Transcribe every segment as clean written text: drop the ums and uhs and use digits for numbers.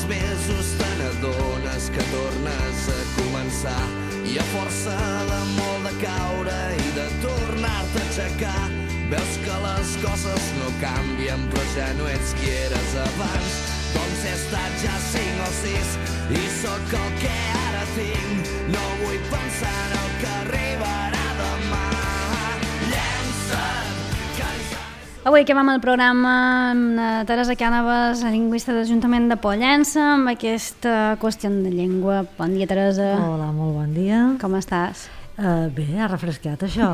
els mesos te n'adones que tornes a començar i a força de molt de caure i de tornar-te a aixecar veus que les coses no canvien però ja no ets qui eres abans. Doncs he estat ja 5 o 6 i sóc el que ara tinc. No vull pensar en el que arribarà demà. Llença't, que ja... Avui acabem el programa amb Teresa Cànovas, lingüista de l'Ajuntament de Pollença, amb aquesta qüestió de llengua. Bon dia, Teresa. Hola, molt bon dia. Com estàs? Bé, ha refrescat això,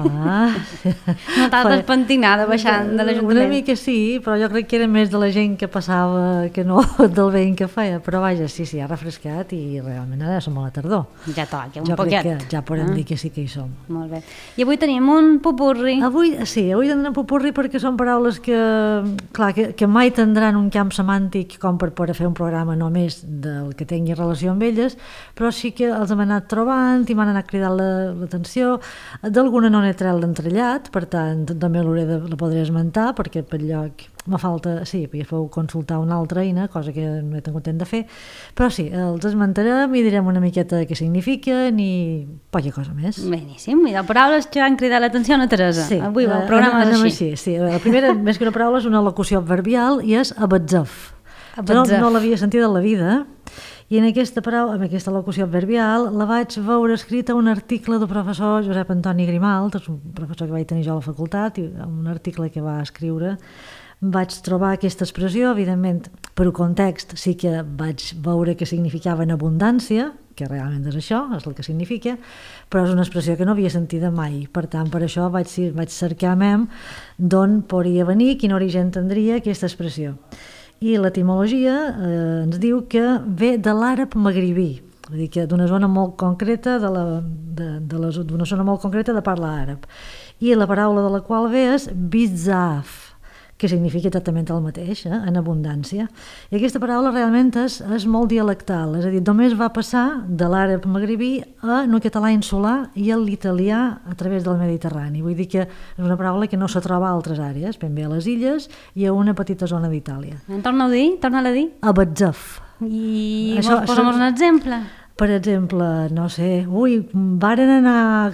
No t'has pentinada baixant de l'Ajuntament? Una mica sí, però jo crec que era més de la gent que passava que no del vent que feia, però vaja, sí, ha refrescat i realment ara som a la tardor. Ja toca, un jo poquet. Jo crec que ja podem dir que sí que hi som. Molt bé. I avui tenim un popurri. Avui tenim un popurri perquè són paraules que, clar, que mai tindran un camp semàntic com per poder fer un programa només del que tingui relació amb elles, però sí que els hem anat trobant i m'han anat cridant l'atenció. D'alguna no n'he tret l'entrellat, per tant també la podré esmentar perquè per lloc me falta, sí, podeu consultar una altra eina, cosa que no he tingut temps de fer, però sí, els esmentarem i direm una miqueta què signifiquen i poca cosa més. Beníssim, i de paraules que han cridat l'atenció a Teresa. Sí, avui el programa és així. Sí, la primera, més que una paraula, és una locució adverbial i és abatzef. No l'havia sentit en la vida, i en aquesta paraula, en aquesta locució adverbial, la vaig veure escrita a un article del professor Josep Antoni Grimalt, és un professor que vaig tenir jo a la facultat, i un article que va escriure vaig trobar aquesta expressió, evidentment, per un context sí que vaig veure que significava en abundància, que realment és això, és el que significa, però és una expressió que no havia sentida mai. Per tant, per això vaig cercar d'on podria venir, quin origen tindria aquesta expressió. I l'etimologia ens diu que ve de l'àrab magribí, vull dir que d'una zona molt concreta d'una zona molt concreta de parla àrab. I la paraula de la qual ve és bizaf, que significa exactament el mateix, en abundància. I aquesta paraula realment és molt dialectal, és a dir, només va passar de l'àrab magribí al català insular i a l'italià a través del Mediterrani. Vull dir que és una paraula que no se troba a altres àrees, ben bé a les illes i a una petita zona d'Itàlia. Torna-la a dir? Abatzef. I posa'm un exemple. Per exemple, no sé, varen anar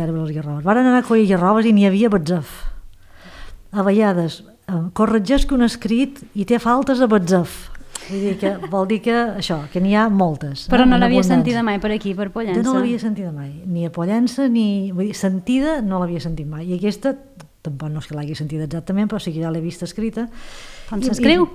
a collir guiarrobes i n'hi havia abatzef. A vegades corregeix que un escrit i té faltes a batzef. Vol dir que això, que n'hi ha moltes. Però no l'havia sentida mai per aquí, per Pollença? No l'havia sentida mai, ni a Pollença, sentida no l'havia sentit mai. I aquesta, tampoc no és que l'hagi sentida exactament, però sí que ja l'he vista escrita. Com s'escriu?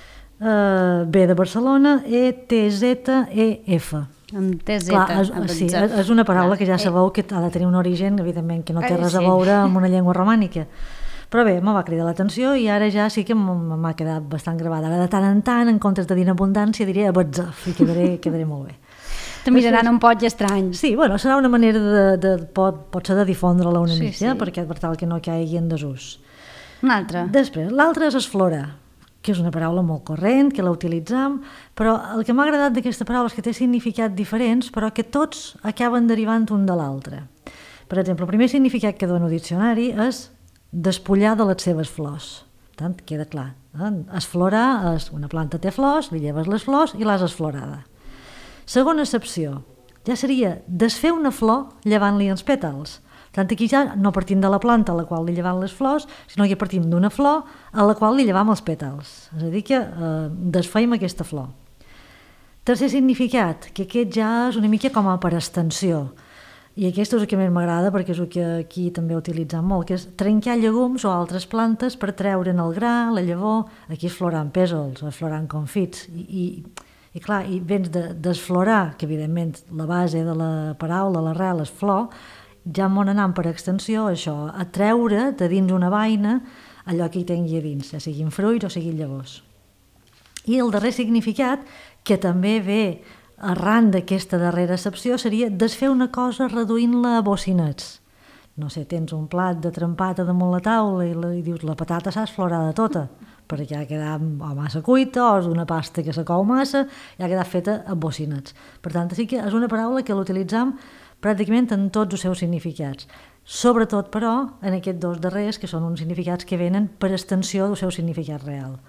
B de Barcelona, E-T-Z-E-F. Amb TZ. Sí, és una paraula que ja sabeu que ha de tenir un origen, evidentment, que no té res a veure amb una llengua romànica. Però bé, me va cridar l'atenció i ara ja sí que m'ha quedat bastant gravada. Ara de tant en comptes de dir en abundància, diré abatzef i quedaré molt bé. Te miraran un poc estrany. Sí, bueno, serà una manera potser de difondre-la una mica, perquè per tal que no caigui en desús. Una altra. Després, l'altra és esflorar, que és una paraula molt corrent, que la utilitzam, però el que m'ha agradat d'aquesta paraula és que té significats diferents, però que tots acaben derivant un de l'altre. Per exemple, el primer significat que dona el diccionari és despullar de les seves flors. Tant, queda clar. Esflorar és una planta té flors, li lleves les flors i l'has esflorada. Segona accepció, ja seria desfer una flor llevant-li els pètals. Tant aquí ja no partim de la planta a la qual li llevam les flors, sinó que partim d'una flor a la qual li llevam els pètals. És a dir, que desfeim aquesta flor. Tercer significat, que aquest ja és una mica com a per extensió. I aquest és el que més m'agrada perquè és el que aquí també utilitzem molt, que és trencar llegums o altres plantes per treure'n el gra, la llavor, aquí es floran pèsols o es floran confits. I clar, i vens d'esflorar, que evidentment la base de la paraula, l'arrel és flor, ja m'ho anant per extensió això, a treure de dins una vaina allò que hi tingui a dins, ja siguin fruits o siguin llavors. I el darrer significat, que també ve arran d'aquesta darrera accepció, seria desfer una cosa reduint-la a bocinets. No sé, tens un plat de trempata damunt la taula i dius la patata s'ha esflorada tota, perquè ha quedat o massa cuita o és una pasta que se cou massa i ha quedat feta a bocinets. Per tant, sí que és una paraula que l'utilitzam pràcticament en tots els seus significats. Sobretot, però, en aquests dos darrers, que són uns significats que venen per extensió del seu significat real.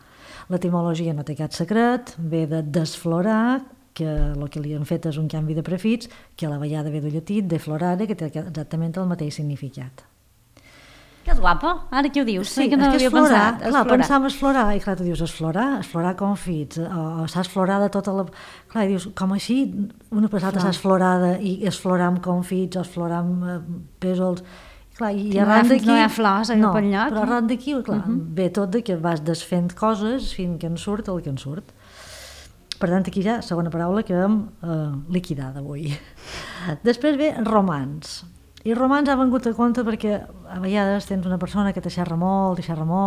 L'etimologia no té cap secret, ve de desflorar, que el que li han fet és un canvi de prefix, que a la vegada ve del llatí, deflorare, que té exactament el mateix significat. Que és guapa, ara que ho dius, Sí, que no és que havia esflorar, pensat. clar, pensàvem esflorar, i clar, tu dius esflorar confits, o s'ha esflorada tota la... Clar, i dius, com així, una passada s'ha esflorada i esflorar amb confits o esflorar amb pèsols... Clar, i arran d'aquí... No hi ha flors a cap enlloc. Però arran d'aquí, clar, ve tot de que vas desfent coses fins que en surt el que en surt. Per tant, aquí ja, segona paraula que hem liquidat avui. Després ve romans. I romans ha vengut a compte perquè a vegades tens una persona que te xerra molt,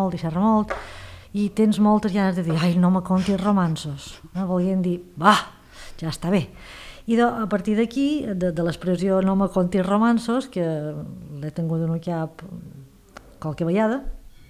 i tens moltes ganes de dir, ai, no me contis romansos. No? Volien dir, va, ja està bé. I a partir d'aquí, de l'expressió no me contis romansos, que l'he tingut en el cap qualque vegada,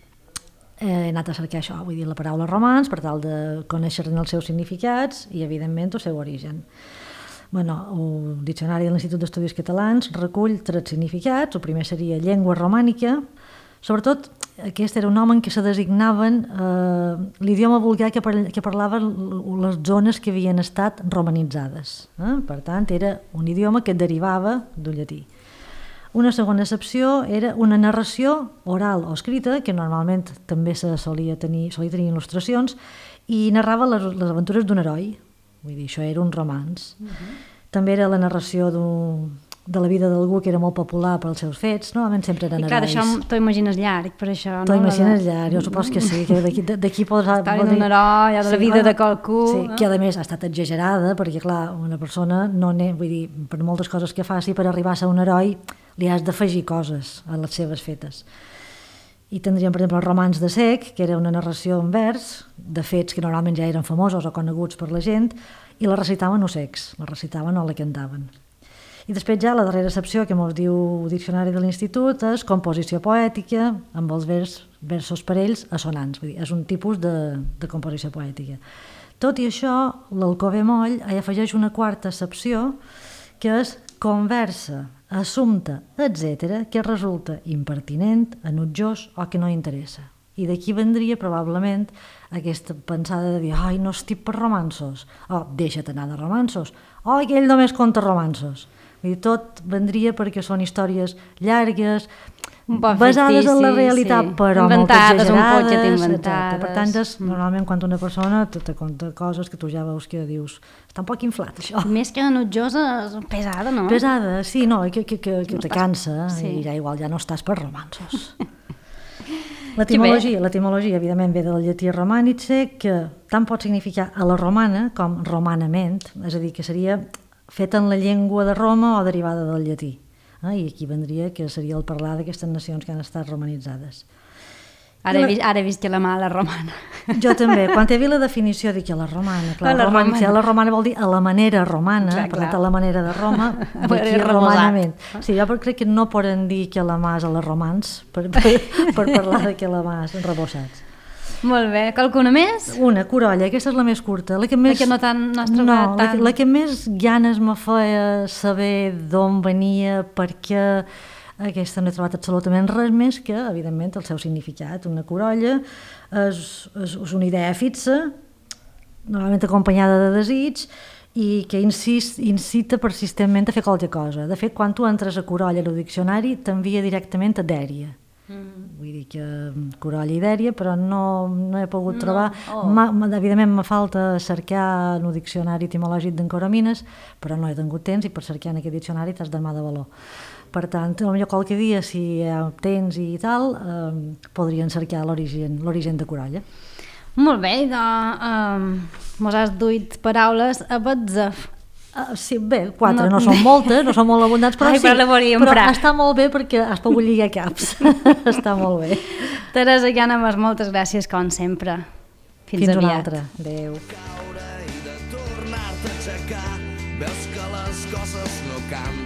he anat a cercar això, vull dir, la paraula romans, per tal de conèixer-ne els seus significats i, evidentment, el seu origen. Bueno, el Diccionari de l'Institut d'Estudis Catalans recull 3 significats. El primer seria llengua romànica. Sobretot, aquest era un nom en què se designaven l'idioma vulgar que parlaven les zones que havien estat romanitzades. Per tant, era un idioma que derivava del llatí. Una segona accepció era una narració oral o escrita, que normalment també solia tenir il·lustracions, i narrava les aventures d'un heroi. Vull dir, això era un romanç. També era la narració de la vida d'algú que era molt popular pels seus fets, normalment sempre eren herois. I clar, això t'ho imagines llarg, per això, no? T'ho imagines llarg, jo supos que sí, que d'aquí podrà... Història d'un heroi, o de la vida de qualcú... Sí, que a més ha estat exagerada, perquè clar, una persona no n'és, vull dir, per moltes coses que faci, per arribar a ser un heroi, li has d'afegir coses a les seves fetes. I tindríem, per exemple, el romanç de Sec, que era una narració en vers, de fets que normalment ja eren famosos o coneguts per la gent, i la recitaven o secs, la recitaven o la cantaven. I després ja la darrera accepció que ens diu el Diccionari de l'Institut és composició poètica amb els versos parells assonants, vull dir, és un tipus de composició poètica. Tot i això, l'Alcover Moll hi afegeix una quarta accepció, que és conversa, assumpte, etc., que resulta impertinent, enutjós o que no interessa. I d'aquí vendria probablement aquesta pensada de dir, ai, no estic per romansos, o deixa't anar de romansos, o aquell només conta romansos. Vull dir, tot vendria perquè són històries llargues, basades en la realitat, sí, però molt exagerades. Per tant, normalment quan una persona te conta coses que tu ja veus que dius, està un poc inflat això. Més que enutjosa, pesada, no? Pesada, sí, no, que te cansa, sí. I ja igual ja no estàs per romansos. L'etimologia, evidentment, ve del llatí romànice, que tant pot significar a la romana com romanament, és a dir, que seria feta en la llengua de Roma o derivada del llatí. I aquí vendria que seria el parlar d'aquestes nacions que han estat romanitzades. Ara he vist que la mà a la romana. Jo també. Quan he vist la definició dic que la romana, clar, la romana vol dir a la manera romana, clar, per tant a la manera de Roma, d'aquí romanament. Sí, jo crec que no poden dir que la mà és a les romans per parlar de que la mà és rebossats. Molt bé, qualcuna més? Una, Corolla, aquesta és la més curta. La que més... La que no has trobat tant. La que més ganes me feia saber d'on venia, per què aquesta no he trobat absolutament res més que, evidentment, el seu significat. Una corolla és una idea fixa, normalment acompanyada de desig, i que incita persistentment a fer qualque cosa. De fet, quan tu entres a Corolla en el diccionari, t'envia directament a Dèria. Vull dir que Corolla i Dèria, però no he pogut trobar. Evidentment me falta cercar en el diccionari etimològic d'en Coromines, però no he tingut temps i per cercar en aquest diccionari t'has de mà de valor. Per tant, potser qualque dia, si hi ha temps i tal, podrien cercar l'origen de Corolla. Molt bé, mos has duit paraules a betzef. Sí, bé, 4 no són moltes, no són molt abundants, però sí, però està molt bé perquè has pogut lligar caps. Està molt bé. Teresa Llànavas, moltes gràcies com sempre. Fins aviat. Una altra. Adéu. Caure i de tornar-te a aixecar, veus que les coses no canvien.